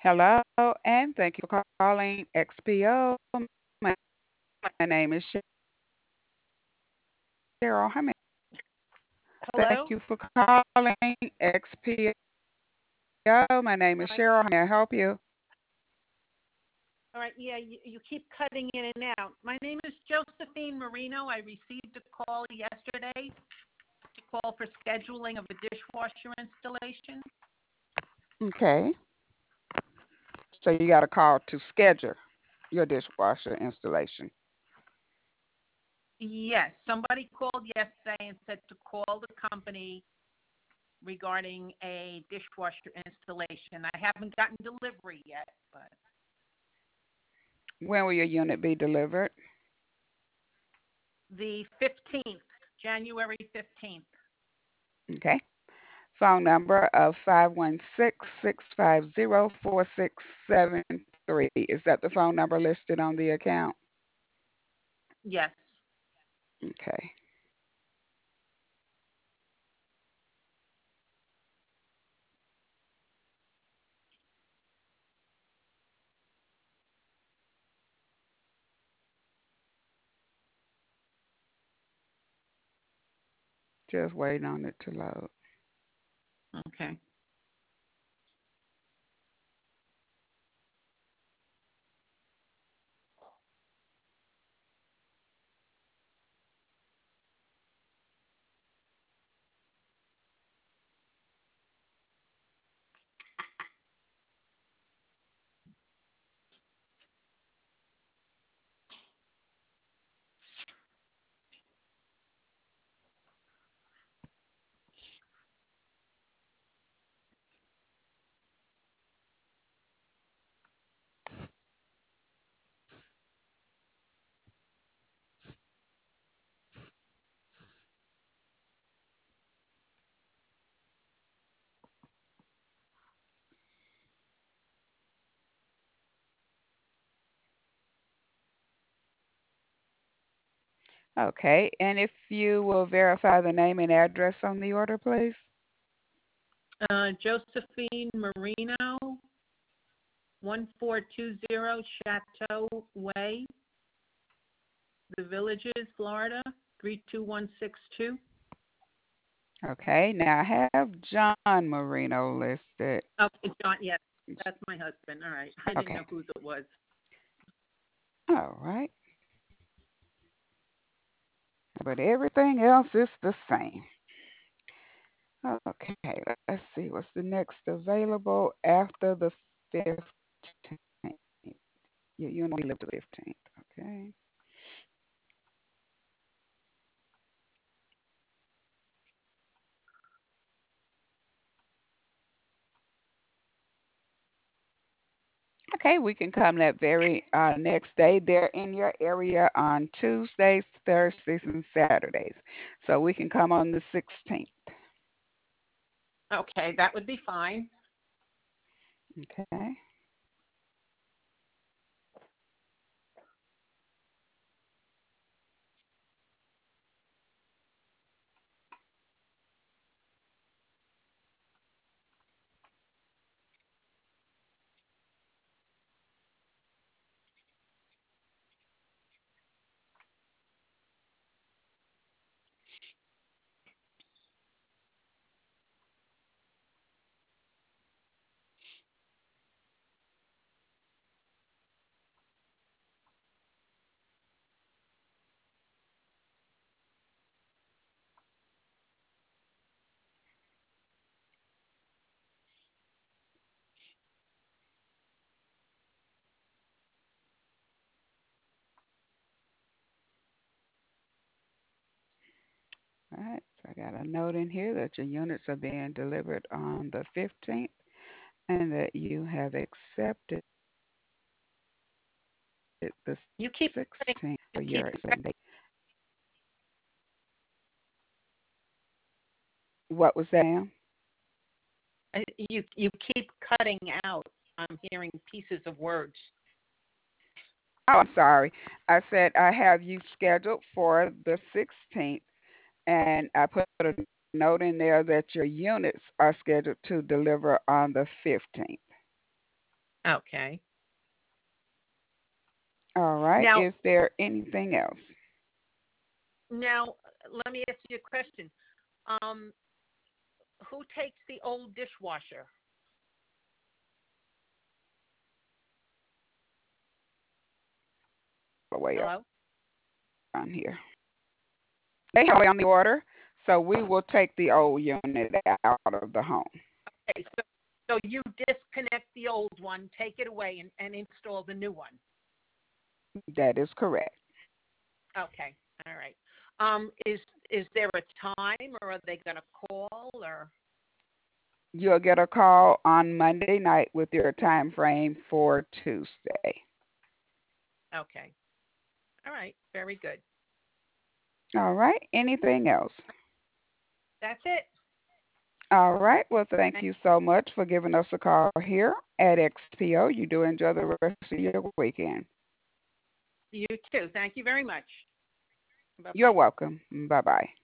Hello, and thank you for calling XPO. My, my name is Cheryl. Thank Hello? you for calling XPO. My name All is right. Cheryl. How may I help you? All right. Yeah, you keep cutting in and out. My name is Josephine Marino. I received a call yesterday to call for scheduling of a dishwasher installation. Okay, so you got a call to schedule your dishwasher installation. Yes, somebody called yesterday and said to call the company regarding a dishwasher installation. I haven't gotten delivery yet, but When will your unit be delivered? the 15th, January 15th. Okay, phone number of 516-650-4673. Is that the phone number listed on the account? Yes. Okay, just waiting on it to load. Okay. Okay, and if you will verify the name and address on the order, please. Josephine Marino, 1420 Chateau Way, The Villages, Florida, 32162. Okay, now I have John Marino listed. Oh, it's John. Yes, that's my husband. All right. I didn't Okay, know whose it was. all right, but everything else is the same. Okay, let's see what's the next available after the 15th. You only live to the 15th, okay? Okay, we can come that very next day. They're in your area on Tuesdays, Thursdays, and Saturdays. So we can come on the 16th. Okay, that would be fine. Okay. All right. So I got a note in here that your units are being delivered on the 15th and that you have accepted the You keep cutting. 16th You for your keep installation date. What was that, ma'am? you keep cutting out. I'm hearing pieces of words. Oh, I'm sorry. I said I have you scheduled for the 16th, and I put a note in there that your units are scheduled to deliver on the 15th. Okay. All right. Now, Is there anything else? now, let me ask you a question. Um, who takes the old dishwasher? All the way Hello? on here. They have it on the order, so we will take the old unit out of the home. Okay, so you disconnect the old one, take it away, and install the new one. That is correct. Okay, all right. Is there a time, or are they going to call, or? You'll get a call on Monday night with your time frame for Tuesday. Okay, all right, very good. All right. Anything else? That's it. All right. Well, thank Thank you so much for giving us a call here at XPO. You do enjoy the rest of your weekend. you too. Thank you very much. Bye You're bye. welcome. Bye bye.